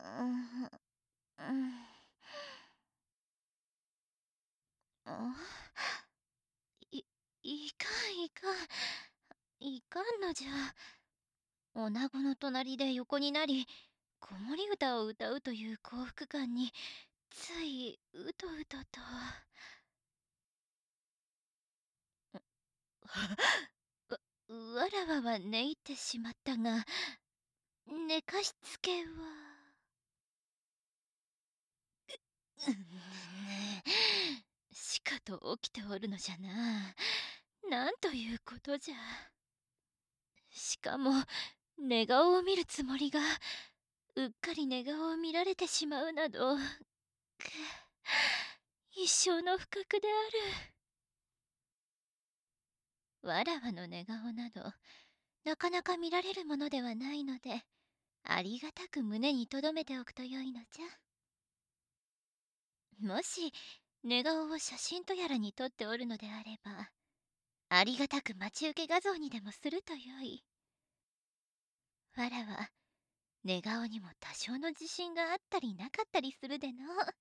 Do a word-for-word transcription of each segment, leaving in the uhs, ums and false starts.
ん、うん、あ、いいかんいかん。いかんのじゃ。女子の隣で横になり、子守歌を歌うという幸福感に、ついうとうとと。わわらわは寝入ってしまったが、寝かしつけは。しかと起きておるのじゃな。なんということじゃ。しかも寝顔を見るつもりがうっかり寝顔を見られてしまうなど、く一生の不覚である。わらわの寝顔などなかなか見られるものではないので、ありがたく胸に留めておくとよいのじゃ。もし寝顔を写真とやらに撮っておるのであれば、ありがたく待ち受け画像にでもするとよい。わらは寝顔にも多少の自信があったりなかったりするでの。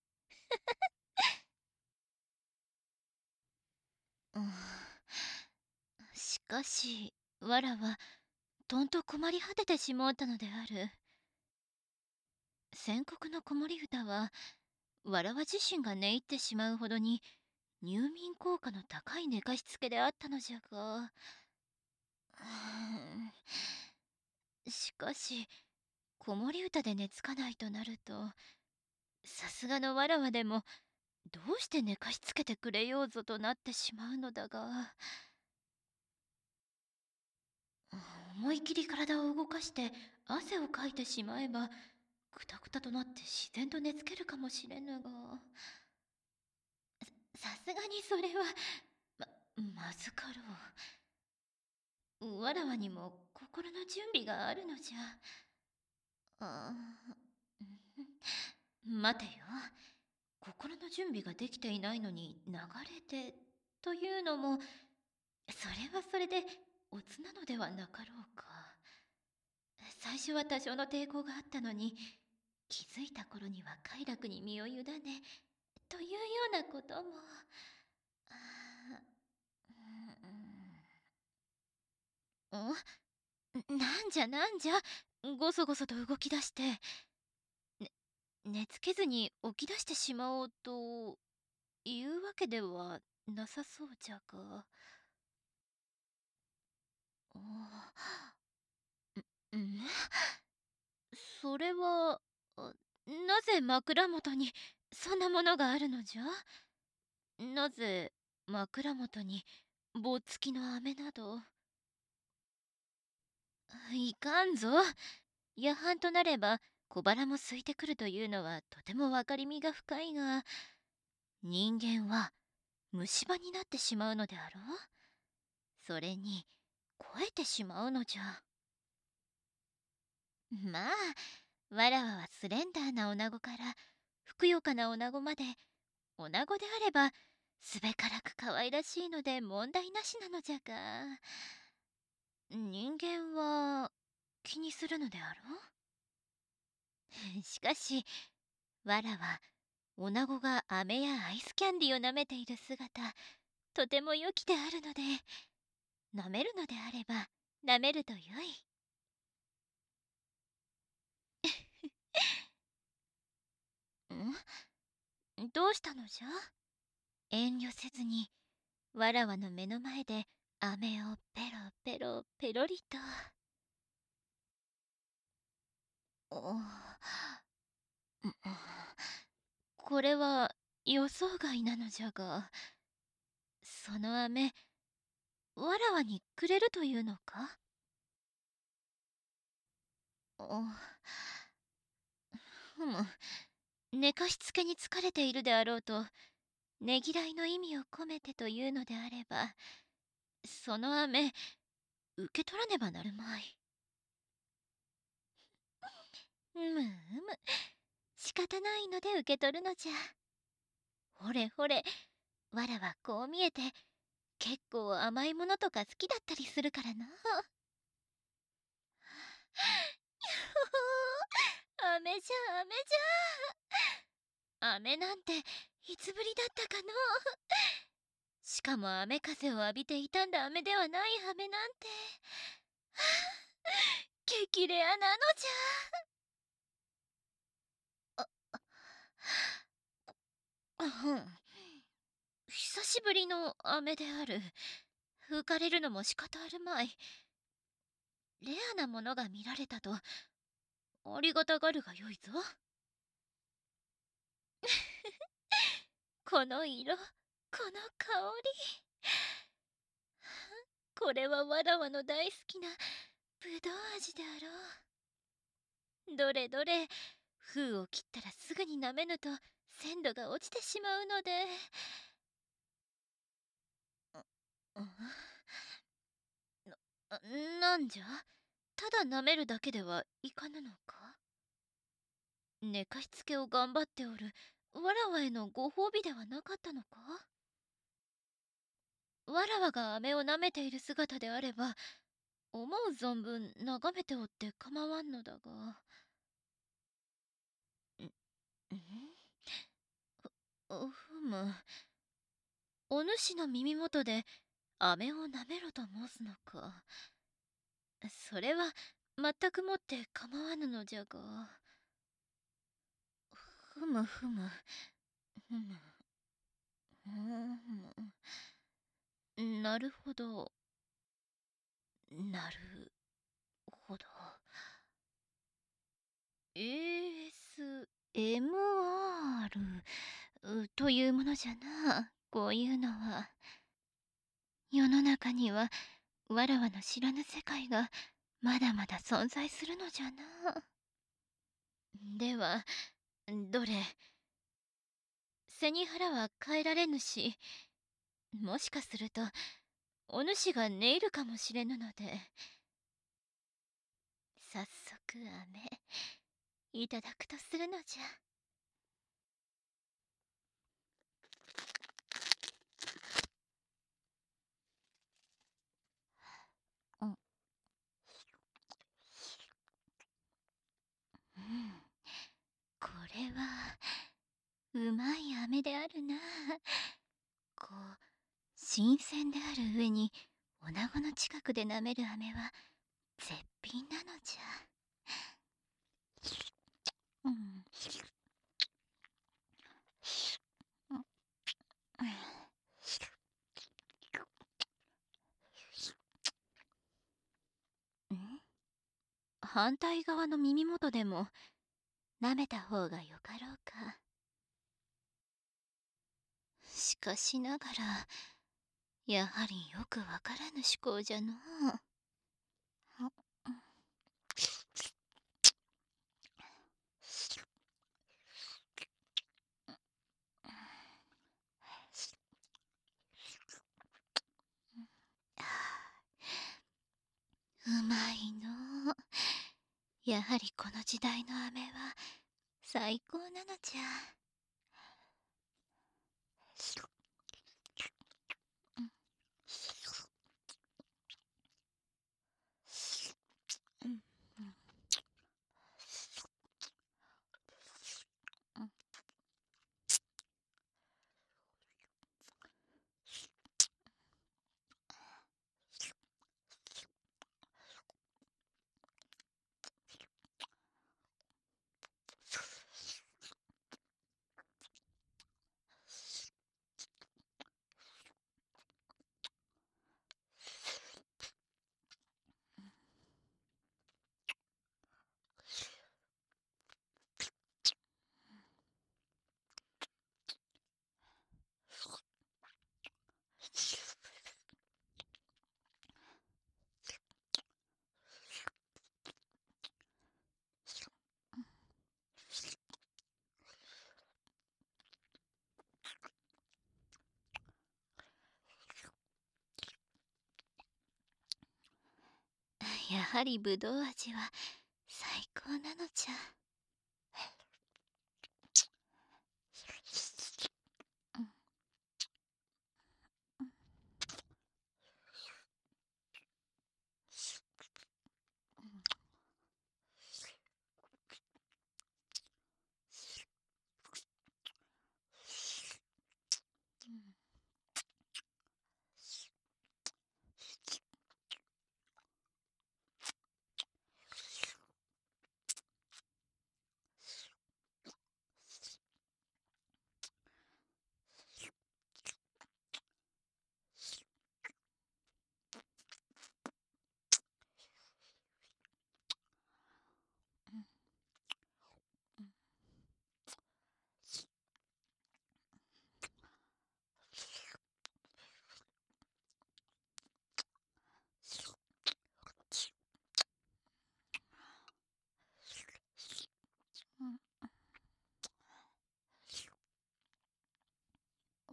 うん、しかしわらはとんと困り果ててしもうたのである。宣告の子守歌はわらわ自身が寝入ってしまうほどに入眠効果の高い寝かしつけであったのじゃが、しかし子守歌で寝つかないとなると、さすがのわらわでもどうして寝かしつけてくれようぞとなってしまうのだが、思い切り体を動かして汗をかいてしまえばくたくたとなって自然と寝つけるかもしれぬが、さすがにそれはままずかろう。わらわにも心の準備があるのじゃ。あ待てよ、心の準備ができていないのに流れてというのも、それはそれでおつなのではなかろうか。最初は多少の抵抗があったのに、気づいた頃には快楽に身を委ねというようなことも。あうん、なんじゃなんじゃ、ごそごそと動き出して、ね、寝つけずに起き出してしまおうというわけではなさそうじゃが。んんそれは、あなぜ枕元にそんなものがあるのじゃ。なぜ枕元に棒付きの飴など。いかんぞ。夜半となれば小腹も空いてくるというのはとても分かりみが深いが、人間は虫歯になってしまうのであろう。それに肥えてしまうのじゃ。まあわらわはスレンダーな女子からふくよかな女子まで、女子であればすべからく可愛らしいので問題なしなのじゃが、人間は気にするのであろう。しかしわらは女子が飴やアイスキャンディーを舐めている姿、とても良きであるので、舐めるのであれば舐めるとよい。んどうしたのじゃ。遠慮せずにわらわの目の前で飴をペロペロペロリと。おこれは予想外なのじゃが、その飴わらわにくれるというのか。おふむ、寝かしつけに疲れているであろうとねぎらいの意味を込めてというのであれば、その飴受け取らねばなるまい。うむうむ、仕方ないので受け取るのじゃ。ほれほれ、わらはこう見えて結構甘いものとか好きだったりするからな。飴雨じゃ雨じゃ。雨なんていつぶりだったかの。しかも雨風を浴びて傷んだ雨ではない雨なんて。はあ、激レアなのじゃ。あ、うん。久しぶりの雨である。浮かれるのも仕方あるまい。レアなものが見られたとありがたがるがよいぞ。この色、この香り。これはわらわの大好きなぶどう味であろう。どれどれ、封を切ったらすぐに舐めぬと鮮度が落ちてしまうので。な、なんじゃ、ただ舐めるだけではいかぬのか。寝かしつけを頑張っておるわらわへのご褒美ではなかったのか。わらわが飴を舐めている姿であれば思う存分眺めておって構わんのだが。んんふふむ、お主の耳元で飴を舐めろと申すのか。それは全くもって構わぬのじゃが。ふむふむふむふむ、なるほどなるほど。 エーエスエムアール というものじゃな、こういうのは。世の中にはわらわの知らぬ世界がまだまだ存在するのじゃな。ではどれ、背に腹は変えられぬし、もしかするとお主が寝入るかもしれぬので、早速飴いただくとするのじゃ。うん、うん、これはうまい飴であるな。こう新鮮である上に女子の近くで舐める飴は絶品なのじゃ。うん、うん、反対側の耳元でも舐めた方がよかろうか。しかしながらやはりよくわからぬ思考じゃのう。うまいのう。やはりこの時代の飴は最高なのじゃ。うん、うん、やはりぶどう味は最高なのじゃ。うん、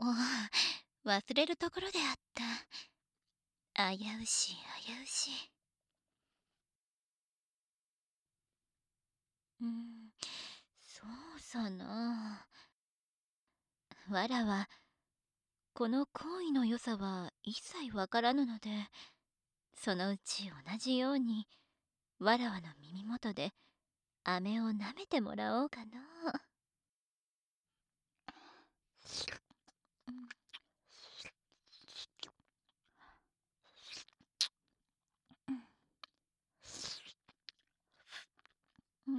ああ、忘れるところであった。危うし危うし。うーん、そうさな。わらはこの行為の良さは一切わからぬので、そのうち同じようにわらわの耳元で飴を舐めてもらおうかな。うん、うん、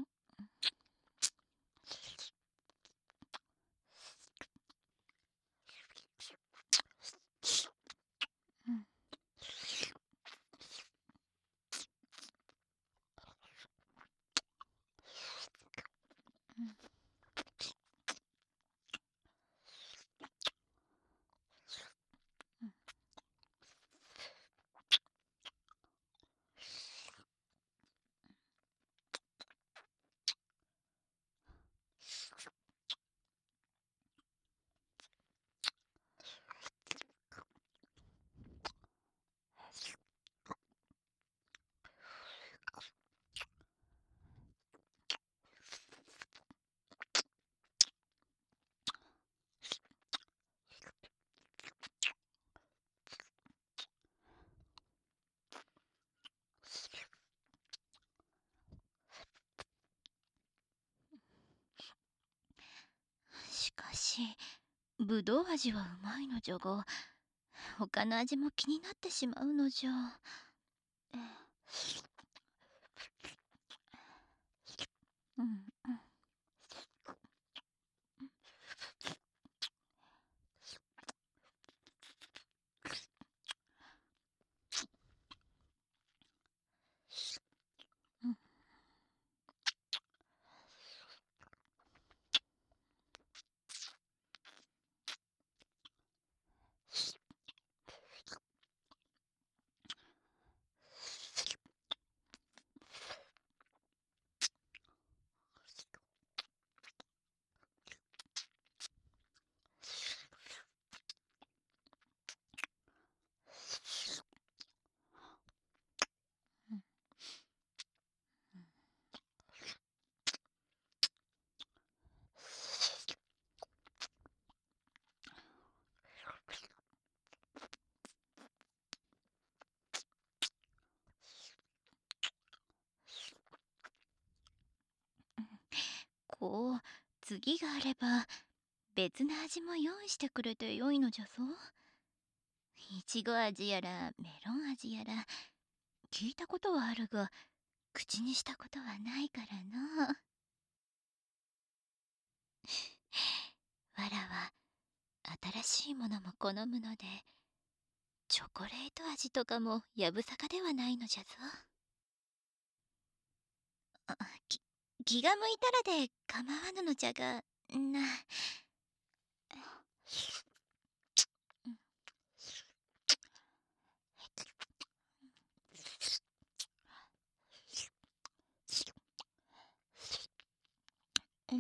うん、うん。しかし、ぶどう味はうまいのじゃが、他の味も気になってしまうのじゃ。うん、うん、うん。こう、次があれば、別の味も用意してくれてよいのじゃぞ。いちご味やらメロン味やら聞いたことはあるが、口にしたことはないからな。わらは新しいものも好むので、チョコレート味とかもやぶさかではないのじゃぞ。あき気が向いたらで構わぬのじゃがな。うん。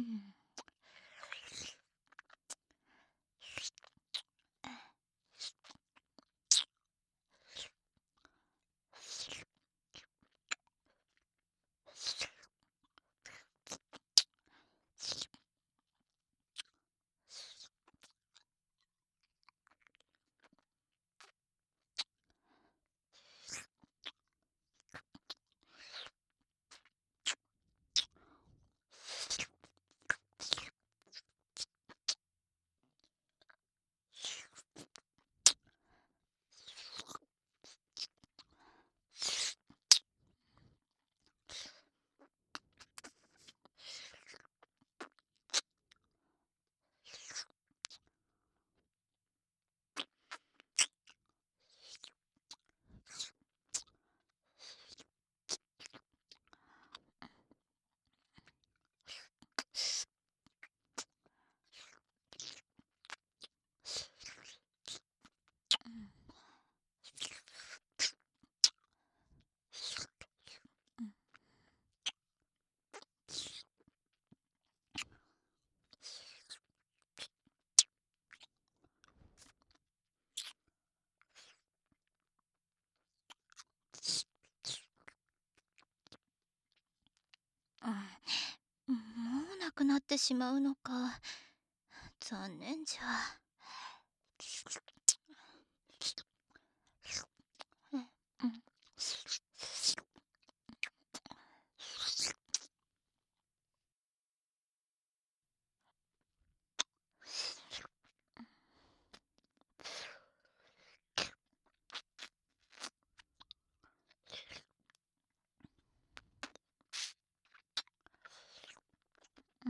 ってしまうのか。残念じゃ。うん。うん。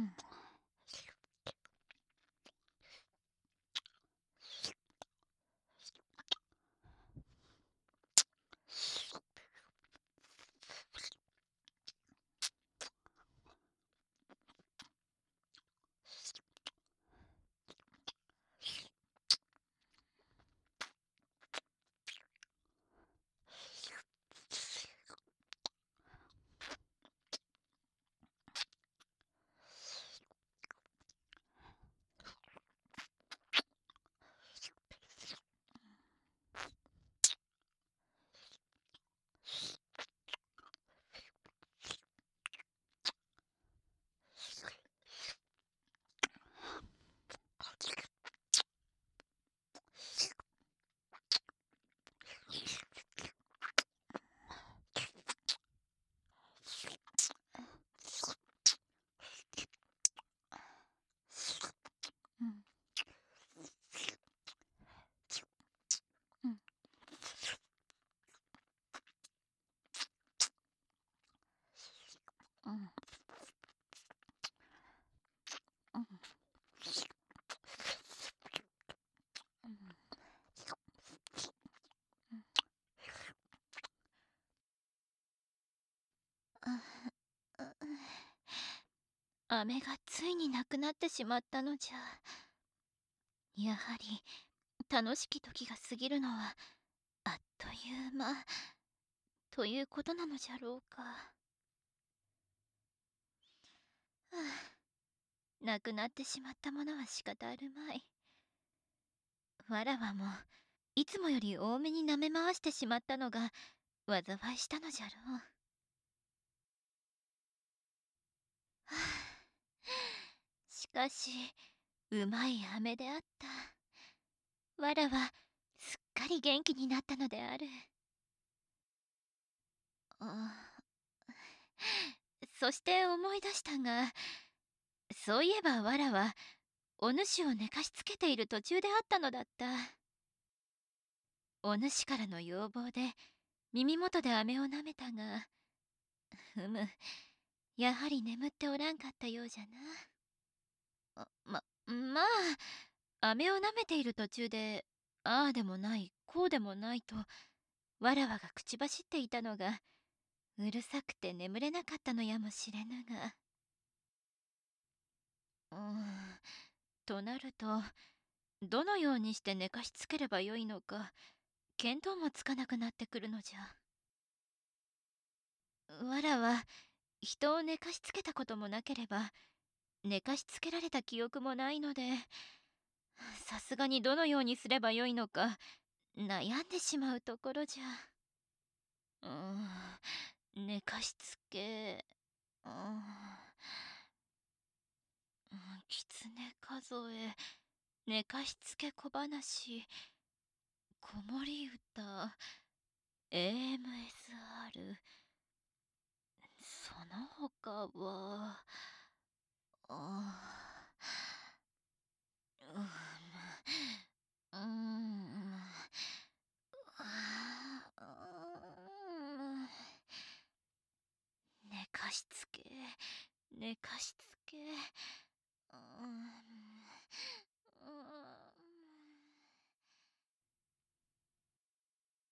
うん。うん。うん。うん。うん。飴がついになくなってしまったのじゃ。やはり楽しき時が過ぎるのはあっという間ということなのじゃろうか。はあ、なくなってしまったものは仕方あるまい。わらわもいつもより多めに舐め回してしまったのが災いしたのじゃろう。はあ、しかしうまい飴であった。わらはすっかり元気になったのである。あ、そして思い出したが、そういえばわらはお主を寝かしつけている途中であったのだった。お主からの要望で耳元で飴を舐めたが、ふむ、やはり眠っておらんかったようじゃな。あままあ飴を舐めている途中でああでもないこうでもないとわらわが口走っていたのがうるさくて眠れなかったのやもしれぬが。うーんとなるとどのようにして寝かしつければよいのか見当もつかなくなってくるのじゃ。わらは人を寝かしつけたこともなければ寝かしつけられた記憶もないので、さすがにどのようにすればよいのか悩んでしまうところじゃ。うーん寝かしつけ、うーん狐数え、寝かしつけ小話、子守歌、エーエムエスアール、その他は、あうーん、あー寝かしつけ、寝かしつけ、うーん、う